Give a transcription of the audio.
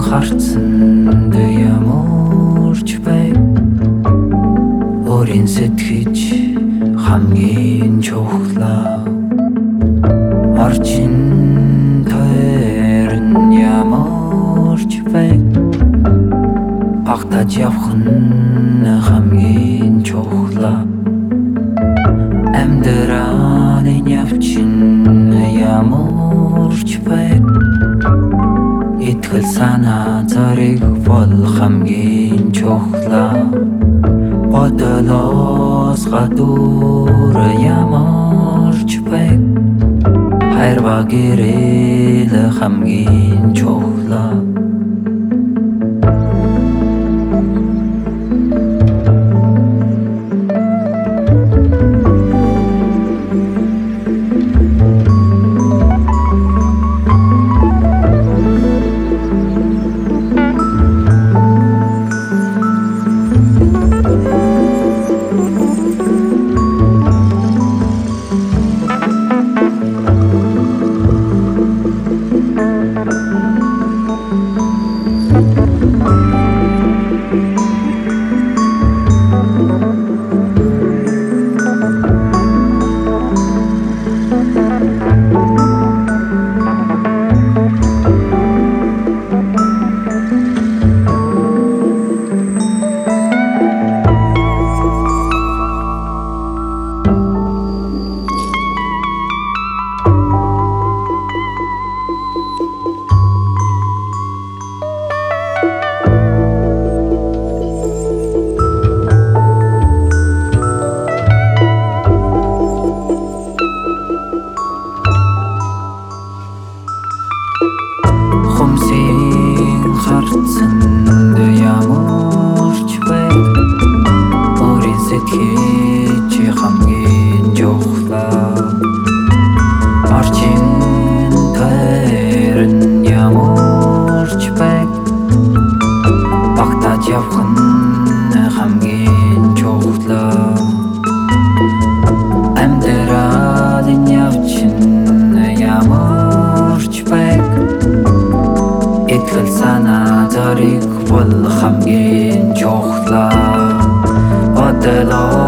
харцсан ямарч бай өөрийн сэтгэж хамгийн чухлаа орчин тойрон ямарч бай багтаж явах нь хамгийн чухлаа амьдралын явчин ямарч бай итгэл санаа зариг бол хамгийн чухлаа бодлоос гадуур ямарч бай хайр ба гэрэл хамгийн чухлаа харцсан ямарч бай өөрийн сэтгэж хамгийн чухлаа орчин тойрон ямарч бай багтаж явах нь хамгийн чухлаа амьдралын явчин ямарч бай итгэл санаа зариг бол хамгийн чухлаа бодлоо